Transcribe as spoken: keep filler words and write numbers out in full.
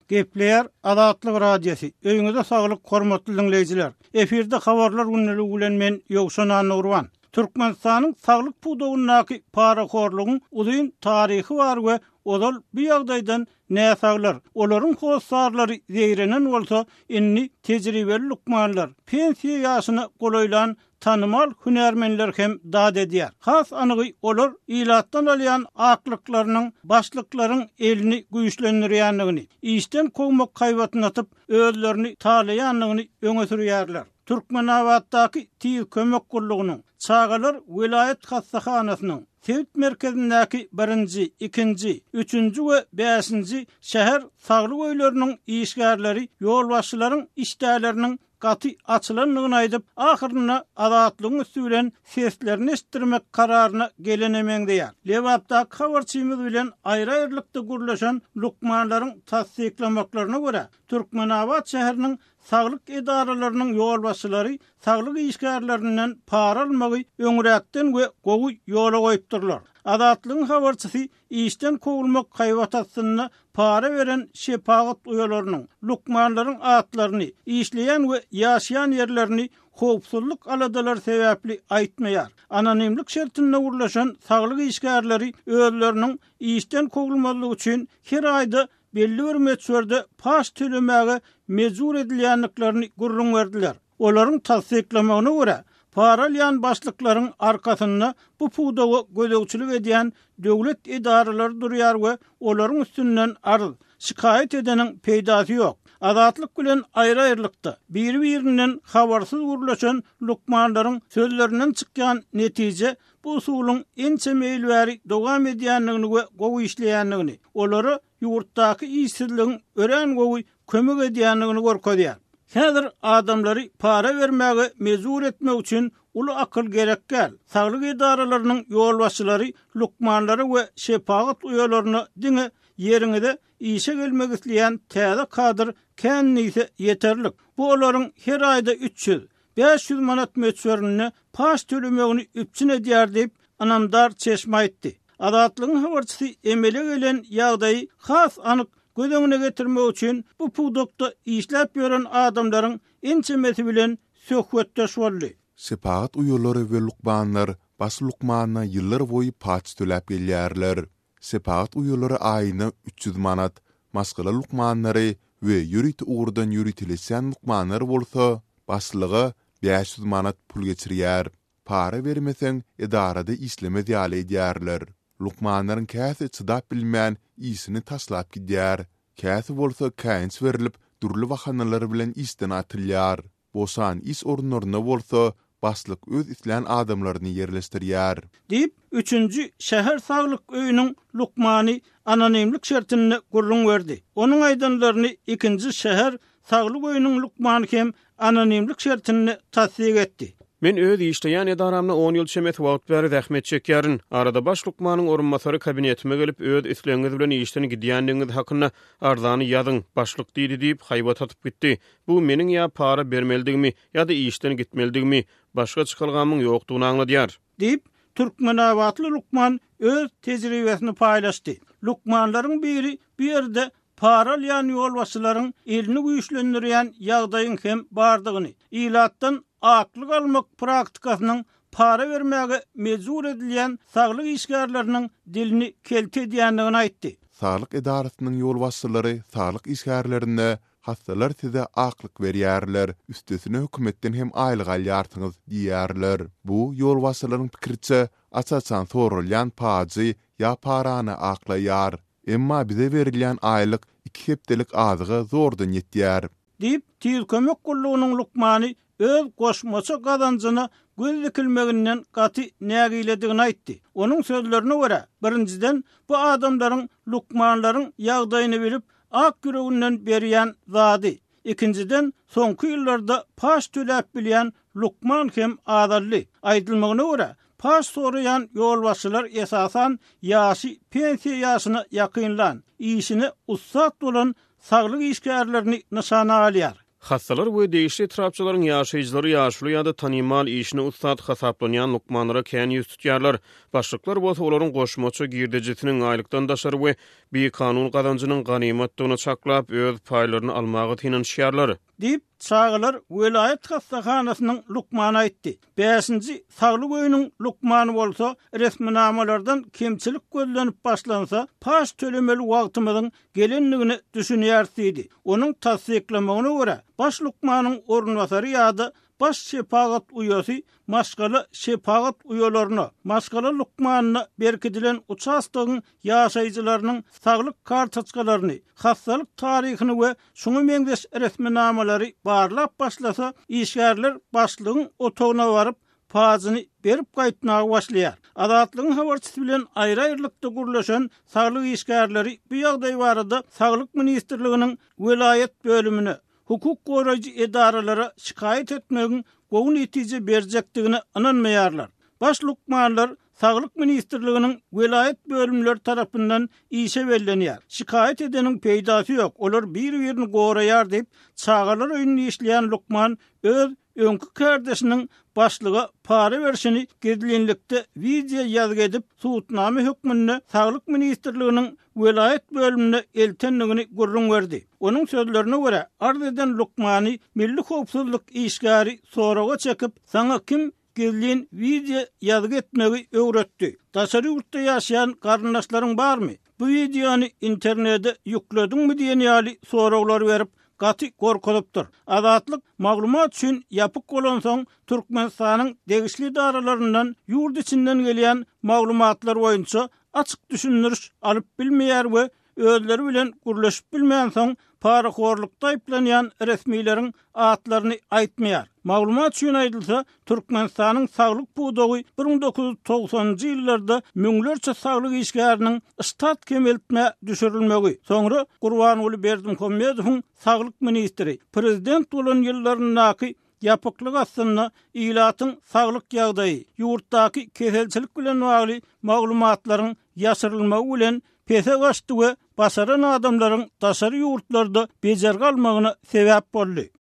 Gepleyer Azatlyk Radiosu. Öýüňizde saglyk, hormatly dinleýijiler. Eferde habarlar günnäli bilen men Ýogşan Nurwan. Türkmenistanyň saglyk puwdagyndaky paraxorlugyň uzun taryhy bar we olal bu ýagdaýdan näsaglar. Olaryň howsarlary zeýrenen bolsa, inni tejribeli lukmanlar pensiýa ýaşyna golaýlan tanımal hünärmenler hem dad edýär. Has anygy olar ilatdan alýan aklyklarynyň başlyklaryň elini güýçlendirýändigini, işden kowmak kaýbatyny atyp özlerini talaýanlygyny öňe sürýärler. Türkmenawatdaky tiýiz kömek gullugynyň çağalar vilayet hassahanasynyň Sevit merkezindäki birinji, ikinji, üçünji we beşinji şäher saglyk öýleriniň işgärleri ýolbaşçylaryň işdäleriniň gaty açylanlygyny aýdyp, ahyrynda azatlygyň üstünden seslerini estirmek kararyna gelenemeňdiýär. Lewapda habarçymyz bilen aýry-aýrylykda gurlaşan lukmanlaryň tasdiklamaklaryna görä, Türkmenawat şäheriniň saglyk edaralarynyň ýolbaşçylary saglyk işgärlerinden para almagy öňüräkden we gowy ýola goýupdyrlar. Azatlygyň habarçysy işden kowulmak kaýbatasyna para veren şepagat uyalarynyň, lukmanlaryň atlaryny, işleýän we ýaşaýan ýerlerini howpsuzlyk aladalar sebäpli aýtmaýar. Anonimlik şertinde urlaşan saglyk işgärleri özleriniň işden kowulmalygy üçin her aýda belli bir meçherde paş tölemäge mejbur edilýänliklerini gurrun berdiler. Olaryň tasdiklamagyna görä, para alýan başlyklaryň arkasynda bu puwdaga gödekçilik edýän döwlet edaralary durýar we olaryň üstünden arz, şikaýet edeniň peýdasy ýok. Azatlyk bilen aýry-aýrylykda bir-birinden habarsyz urlaşan lukmanlaryň sözlerinden çykýan netije bu usulyň ençe meýilbäri dowam edýänligini we gowy işleýänligini, olary ýurtdaky işsizligiň ören gowy kömek edýänligini görkezýär. Häzir adamlary para bermäge mejbur etmek üçin uly akyl gerekkel. Saglyk edaralarynyň ýolbaşçylary lukmanlary we şepagat uyalaryny diňe ýeriňizde işe gelmek isleýän täze kadr känniýse ýeterlik. Bu olaryň her aýda üç yüz beş yüz manat meçhörüne paş tölemegini üpçün edýär diýip anamdar çeşme aýtdy. Azatlygyň habarçysy emele gelen ýagdaýy has anyk göz getirmek üçin bu puwdakda işläp ýören adamlaryň ençemesi bilen söhbetdeş boldy. Sepagat uyalary we lukmanlar bas lukmana ýyllar boýy paç töläp gelýärler. Sepagat uyalary aýyna üç yüz manat, maskala lukmanlary we ýüriti uğurdan ýüritilen lukmanlar bolsa, baslygy beş yüz manat pul geçirýär. Para bermeseň edarada işleme diýal edýärler. Lukmanlaryň käsi çydap bilmän isini taslap gidýär. Käsi bolsa käňç berilip durly wahanalar bilen isden atylýar. Bosan is orunlaryna bolsa baslyk öz isleýän adamlaryny ýerleşdirýär. Diýip üçünji şäher saglyk öýüniň lukmany anonimlik şertini gurrun berdi. Onuň aýdanlaryny ikinji şäher saglyk öýüniň lukmany hem anonimlik şertini tasdik etdi. Men öz işleýän edaramna on ýyl çemet wagt bäri zähmet çekýärin. Arada baş lukmanyň orunmasary kabinetime gelip öz isleňiz bilen işden gidýändiňiz hakyna arzany ýazyň, başlyk diýdi diýip haýbat atyp gitdi. Bu meniň ýa para bermeldigimi ýa-da işden gitmeldigimi, başga çykylgamyň ýokdugyny aňladýar. Diýip Türkmenawatly lukman öz tejribesini paýlaşdy. Lukmanlaryň biri bir ýerde para alýan ýolbaşçylaryň elini güýçlendirýän ýagdaýyň hem bardygyny, ilatdan aklyk almak praktikasynyň para bermäge mejbur edilýän saglyk işgärleriniň dilini kelte edýändigini aýtdy. Saglyk edarasynyň ýolbaşçylary saglyk işgärlerine hastalar size aklyk berýärler, üstesine hökümetden hem aýlyk alýarsyňyz diýärler. Bu ýolbaşçylaryň pikirçe açaçan sorulýan pajy ýa parany aklaýar. Emma bize berilýän aýlyk iki hepdelik azygy zordan ýetýär. Diýip tiýiz kömek gullugynyň lukmany öz goşmaça gazanjyna göz dikilmeginden gaty nägiledigini aýtdy. Onuň sözlerine görä, birinciden bu adamlaryň lukmanlaryň ýagdaýyny bilip ak ýüreginden berýän zady. İkinciden soňky ýyllarda paş töläp bilýän lukman hem adally. Aýdylmagyna görä, paş sorayan ýolbaşçylar esasan ýaşy pensiýa ýaşyna ýakynlan, işini ussat bolan saglyk işgärlerini nişana alýar. Hassalar we değişli etrapçıların yaşayıcıları yaşlı ya da tanimal işini ustad hasaplanyan lukmanlara kän yüz tutýarlar. Başlıklar bolsa olaryň goşmaça girdejitiniň aýlykdan daşary we bir kanun gazanjynyň ganimetdigini çaklap öz paýlaryny almagy tinanşýarlar. Dip çağılar vilayet hastaxanasynyň Lukmana aýtdy. beşinji saglyk öýüniň Lukmany bolsa resminamalardan kemçilik gözlenip başlansa paş tölemeli wagtymyzyň gelenligini düşünýärdi. Onuň tasdiklamagyna görä baş Lukmanyň ornwasary ýa-da baş şepagat uýasy maşgaly şepagat uýalaryna maşgaly Lukmanyna berkidilen uçastygyň ýaşaýjylarynyň saglyk kartoçkalaryny, hassalyk taryhyny we şuňa meňdeş resminamalary barlap başlasa, işgärler başlygyň otagyna baryp pazyny berip gaýtmagy başlaýar. Adatlygyň habarçysy bilen aýry-aýrylykda gurlaşan saglyk işgärleri bu ýagdaý barada Saglyk ministrliginiň vilayet bölümine hukuk goraýjy edaralara şikayet etmegiň gowy netije berjekdigini ananmaýarlar. Baş lukmanlar Saglyk ministrliginiň vilayet bölümleri tarapyndan işe bellenýär. Şikayet edeniň peýdasy ýok. Olar bir-birini goraýar diýip çağalar öýünde işleýän Lukman öz öňkü kardeşiniň başlyga para berşini gizlinlikde video ýazgy edip suwtnamy hökmünde Saglyk ministrliginiň vilayet bölümine eltenligini gurrun berdi. Onun sözlerine göre arz eden Lukmany milli howpsuzlyk işgäri soraga çekip saňa kim gizlin video ýazgy etmegi öwretdi. Daşary ýurtda ýaşaýan garyndaşlaryň barmy? Bu videony internete ýükledingmi diýen ýaly soraglar berip gaty gorkulypdyr. Azatlyk maglumat üçin ýapyk bolan soň Türkmenistanyň degişli daralaryndan ýurt içinden gelýän maglumatlar boýunça açyk düşündiriş alyp bilmeýär we özleri bilen gurlaşyp bilmeýän soň paraxorlukda aýplanýan resmiýleriň atlaryny aýtmaýar. Maglumat üçin aýdylsa, Türkmenistanyň saglyk pudogy bir ming dokuz ýüz togsanjy ýyllarda müňlerçe saglyk işgäriniň stat kemeltme düşürilmegi. Soňra Gurbanuly Berdimuhammedowyň saglyk ministri prezident bolan ýyllaryndaky ýapyklyk aslynda ilatyň saglyk ýagdaýy, ýurtdaky keselçilik bilen bagly maglumatlaryň ýaşyrylmagy bilen pese gaçdy we basaran adamlaryň daşary ýurtlarda bejer galmagyna sebäp boldy.